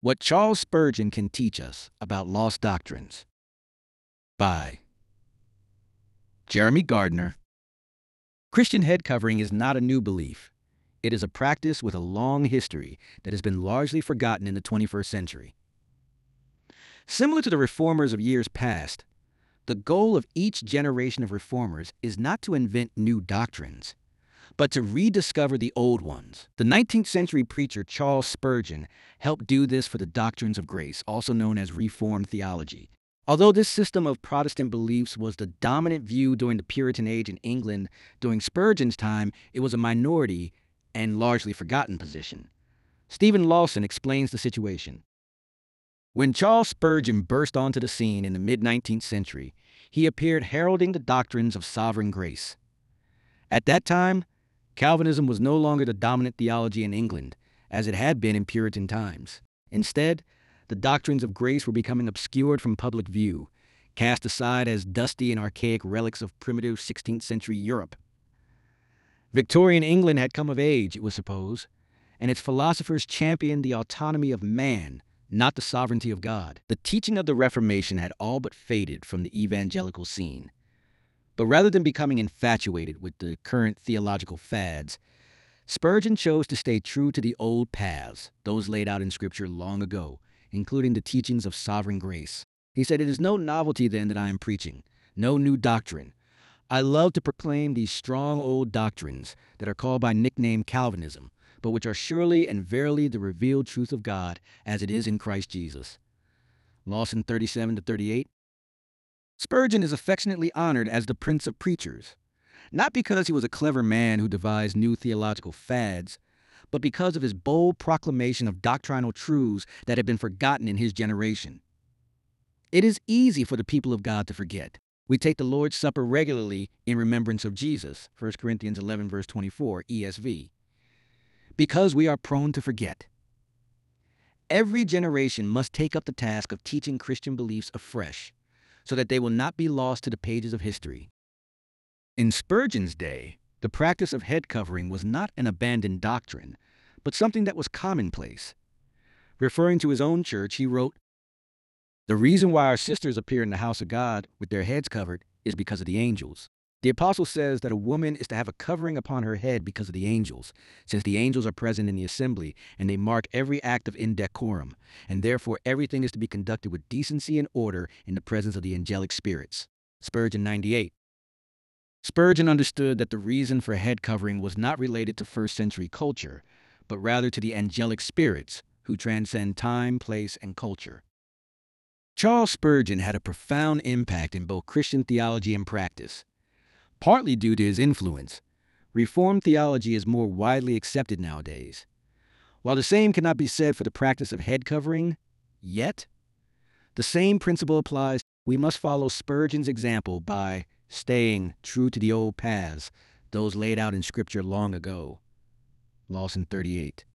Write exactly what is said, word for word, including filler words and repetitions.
What Charles Spurgeon Can Teach Us About Lost Doctrines by Jeremy Gardner. Christian head covering is not a new belief. It is a practice with a long history that has been largely forgotten in the twenty-first century. Similar to the reformers of years past, the goal of each generation of reformers is not to invent new doctrines, but to rediscover the old ones. The nineteenth century preacher Charles Spurgeon helped do this for the doctrines of grace, also known as Reformed theology. Although this system of Protestant beliefs was the dominant view during the Puritan age in England during Spurgeon's time, it was a minority and largely forgotten position. Stephen Lawson explains the situation. When Charles Spurgeon burst onto the scene in the mid-nineteenth century, he appeared heralding the doctrines of sovereign grace. At that time, Calvinism was no longer the dominant theology in England, as it had been in Puritan times. Instead, the doctrines of grace were becoming obscured from public view, cast aside as dusty and archaic relics of primitive sixteenth century Europe. Victorian England had come of age, it was supposed, and its philosophers championed the autonomy of man, not the sovereignty of God. The teaching of the Reformation had all but faded from the evangelical scene. But rather than becoming infatuated with the current theological fads, Spurgeon chose to stay true to the old paths, those laid out in Scripture long ago, including the teachings of sovereign grace. He said, "It is no novelty then that I am preaching, no new doctrine. I love to proclaim these strong old doctrines that are called by nickname Calvinism, but which are surely and verily the revealed truth of God as it is in Christ Jesus." Lawson thirty-seven to thirty-eight. Spurgeon is affectionately honored as the Prince of Preachers, not because he was a clever man who devised new theological fads, but because of his bold proclamation of doctrinal truths that had been forgotten in his generation. It is easy for the people of God to forget. We take the Lord's Supper regularly in remembrance of Jesus, First Corinthians eleven, verse twenty-four, E S V, because we are prone to forget. Every generation must take up the task of teaching Christian beliefs afresh, so that they will not be lost to the pages of history. In Spurgeon's day, the practice of head covering was not an abandoned doctrine, but something that was commonplace. Referring to his own church, he wrote, "The reason why our sisters appear in the house of God with their heads covered is because of the angels." The apostle says that a woman is to have a covering upon her head because of the angels, since the angels are present in the assembly and they mark every act of indecorum, and therefore everything is to be conducted with decency and order in the presence of the angelic spirits. Spurgeon ninety-eight. Spurgeon understood that the reason for head covering was not related to first century culture, but rather to the angelic spirits who transcend time, place, and culture. Charles Spurgeon had a profound impact in both Christian theology and practice. Partly due to his influence, Reformed theology is more widely accepted nowadays. While the same cannot be said for the practice of head covering, yet, the same principle applies. We must follow Spurgeon's example by staying true to the old paths, those laid out in Scripture long ago. Lawson thirty-eight.